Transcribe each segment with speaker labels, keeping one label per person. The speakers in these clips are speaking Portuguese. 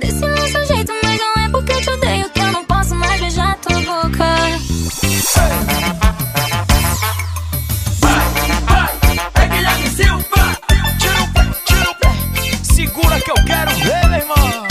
Speaker 1: desse nosso jeito, mas não é porque eu te odeio que eu não posso mais beijar tua boca.
Speaker 2: É Guilherme Silva. Tira o pé, segura que eu quero ver, meu irmão.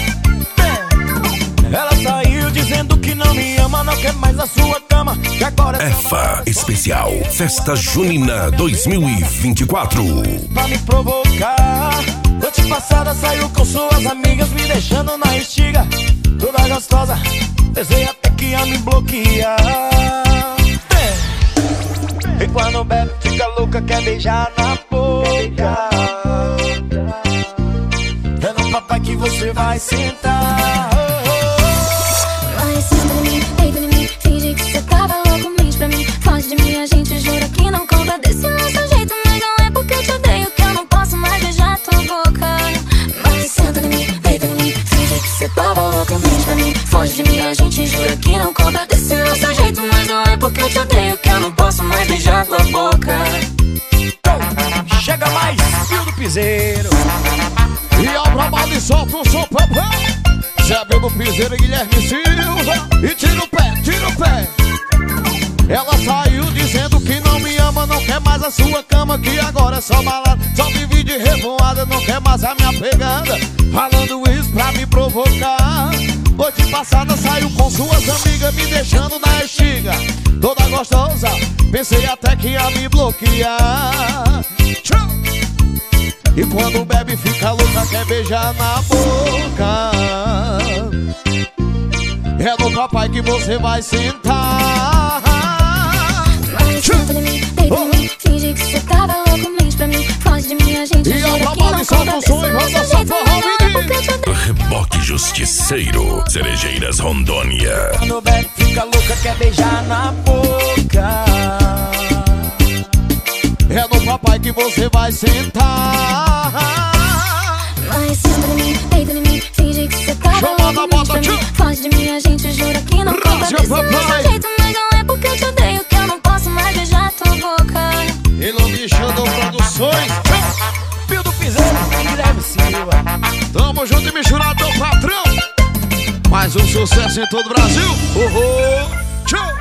Speaker 2: Ela saiu dizendo que não me ama, não quer mais a sua cama, que agora é
Speaker 3: EFA Especial Festa Junina 2024.
Speaker 2: pra me provocar. Noite passada saiu com suas amigas, me deixando na estiga, toda gostosa, pensei até que ia me bloquear. E quando bebe fica louca, quer beijar na boca. É no papai que você vai sentar.
Speaker 1: Mas senta em mim, deita em mim, finge que cê tava louco, mente pra mim, foge de mim, a gente jura que não conta desse nosso jeito, mas não é porque eu te odeio que eu não posso mais beijar tua boca. Mas senta em mim, deita em mim, finge que cê tava louco, mente pra mim, foge de mim, a gente jura que não conta desse nosso jeito, mas não é porque eu te odeio que eu não posso mais beijar tua boca.
Speaker 2: Chega mais, Fio do Piseiro.
Speaker 4: E ao trabalho e solta o som, papai. Zé Bill do Piseiro e Guilherme Silva. E tira o pé, tira o pé. Ela saiu dizendo que não me ama, não quer mais a sua cama, que agora é só balada, só vive de revoada, não quer mais a minha pegada, falando isso pra me provocar. Noite passada saiu com suas amigas, me deixando na estiga, toda gostosa, pensei até que ia me bloquear. E quando bebe fica louca, quer beijar na boca. É no papai que você vai sentar.
Speaker 1: Mas senta em mim, deita em mim, finge que cê tava louco, mente pra mim, foge de mim, a gente
Speaker 4: E
Speaker 1: jura
Speaker 4: ao
Speaker 1: que
Speaker 4: trabalho
Speaker 1: não
Speaker 4: e solta
Speaker 1: conta
Speaker 4: o
Speaker 1: desse
Speaker 4: som e roda
Speaker 1: nosso
Speaker 4: essa
Speaker 1: jeito,
Speaker 4: porra,
Speaker 1: mas não é
Speaker 4: menino.
Speaker 1: porque eu te odeio.
Speaker 3: Reboque Justiceiro, Cerejeiras Rondônia.
Speaker 2: Quando bebe fica louca, quer beijar na boca.
Speaker 4: É no papai que você vai sentar.
Speaker 1: Mas senta em mim, deita em mim, finge que cê tava
Speaker 4: Chamada,
Speaker 1: louco, mente
Speaker 4: bota,
Speaker 1: pra mim,
Speaker 4: tchau.
Speaker 1: foge de mim, a gente jura que não conta
Speaker 4: Rasga,
Speaker 1: desse
Speaker 4: papai.
Speaker 1: nosso jeito, mas não é porque eu te odeio que eu não posso mais beijar tua boca.
Speaker 4: E no Michando Produções.
Speaker 2: Fio do Piseiro e Guilherme Silva.
Speaker 4: Tamo junto e misturado, meu patrão. Mais um sucesso em todo o Brasil. Tchau.